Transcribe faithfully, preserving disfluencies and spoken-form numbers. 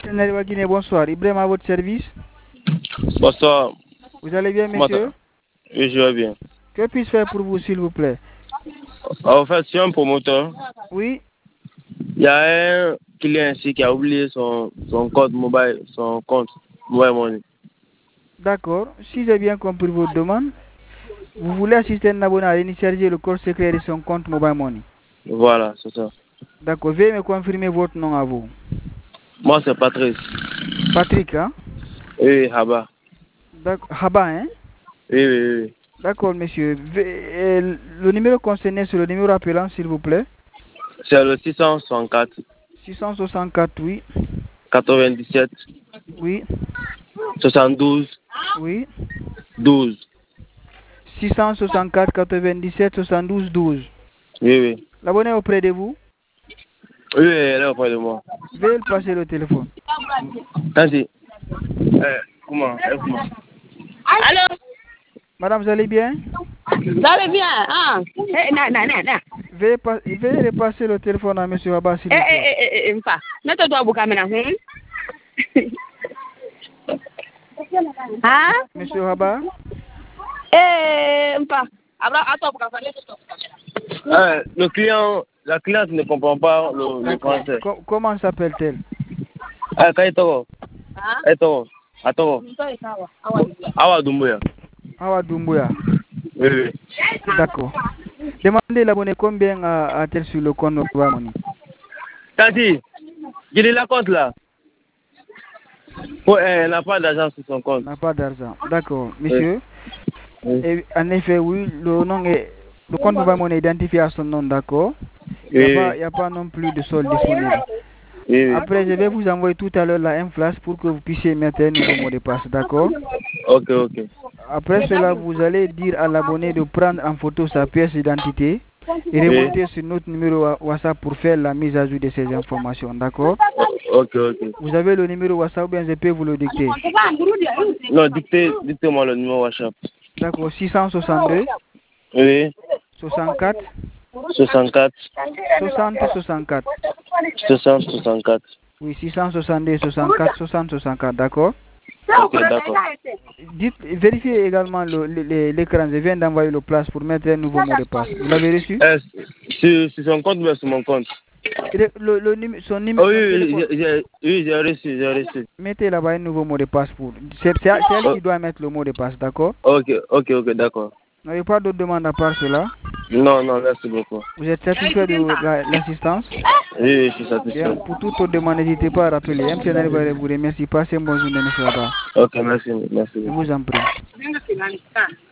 Nariwa Guinée, bonsoir. Ibrahim à votre service. Bonsoir. Vous allez bien, monsieur? Oui, je vais bien. Que puis-je faire pour vous, s'il vous plaît? En fait, je suis un promoteur. Oui. Il y a un client ici qui a oublié son, son compte mobile, son compte mobile money. D'accord. Si j'ai bien compris votre demande, vous voulez assister un abonné à initialiser le code secret de son compte mobile money. Voilà, c'est ça. D'accord. Veuillez me confirmer votre nom à vous. Moi, c'est Patrice. Patrick, hein? Oui, Haba. D'accord. Haba, hein? Oui, oui, oui. D'accord, monsieur. Ve- Le numéro concerné, c'est le numéro appelant, s'il vous plaît. C'est le six cent soixante-quatre. six cent soixante-quatre, oui. quatre-vingt-dix-sept. Oui. soixante-douze. Oui. douze. six cent soixante-quatre, quatre-vingt-dix-sept, soixante-douze, douze. Oui, oui. L'abonné est auprès de vous? Oui, elle est auprès de moi. Veuillez le passer le téléphone. Vas-y. Euh, comment? Euh, comment? Allô? Madame, vous allez bien? Vous allez bien? Ah. Eh, non, non, non, non. Veuillez, pas, veuillez repasser le téléphone à monsieur Haba, s'il Eh, vous eh, plaît. eh, eh, eh, mpa. Nata buka mina. Hmm? Hein? Monsieur Haba? Eh, mpa. Abra, attends, buka fale, Euh, le client, la cliente ne comprend pas le, le français. Co comment s'appelle-t-elle? Ah, Kaito. Hein? Kaito. Attends. Awa Doumbouya. Awa Doumbouya. Oui, oui. D'accord. Demandez l'abonné combien a-t-elle sur le compte Mobile Money? Tati, il est la compte là. Oh, elle n'a pas d'argent sur son compte. N'a pas d'argent. D'accord. Monsieur, oui. Et, en effet, oui, le nom est, le compte Mobile Money est identifié à son nom, d'accord? Il n'y Oui, a, oui. a pas non plus de solde disponible. Oui, oui. Après, je vais vous envoyer tout à l'heure la M flash pour que vous puissiez mettre un nouveau mot de passe, d'accord? Ok, ok. Après cela, vous allez dire à l'abonné de prendre en photo sa pièce d'identité et remonter Oui. sur notre numéro WhatsApp pour faire la mise à jour de ces informations, d'accord? Ok, ok. Vous avez le numéro WhatsApp ou bien je peux vous le dicter? Non, dictez, dictez-moi le numéro WhatsApp. D'accord, six cent soixante-deux, Oui. soixante-quatre, soixante-quatre. soixante, soixante-quatre. soixante, soixante-quatre. Oui, six cent soixante-deux, soixante-quatre, soixante, soixante-quatre, d'accord? Ok, d'accord. Dites, vérifiez également l'écran. Je viens d'envoyer le place pour mettre un nouveau mot de passe. Vous l'avez reçu? Euh, sur, sur son compte ou sur mon compte? Le, le, le, son numéro. Oh, oui, oui, j'ai oui, reçu, j'ai reçu. Mettez là-bas un nouveau mot de passe pour. C'est elle oh. qui doit mettre le mot de passe, d'accord? Ok, ok, ok, d'accord. Vous n'avez pas d'autres demandes à part cela? Non, non, merci beaucoup. Vous êtes satisfait de l'assistance? Oui, oui, je suis satisfait. Bien, pour toute autre demande, n'hésitez pas à rappeler. M C Nari va vous remercier. Passez une bonne journée, monsieur Abba. Ok, merci, merci. Je vous en prie.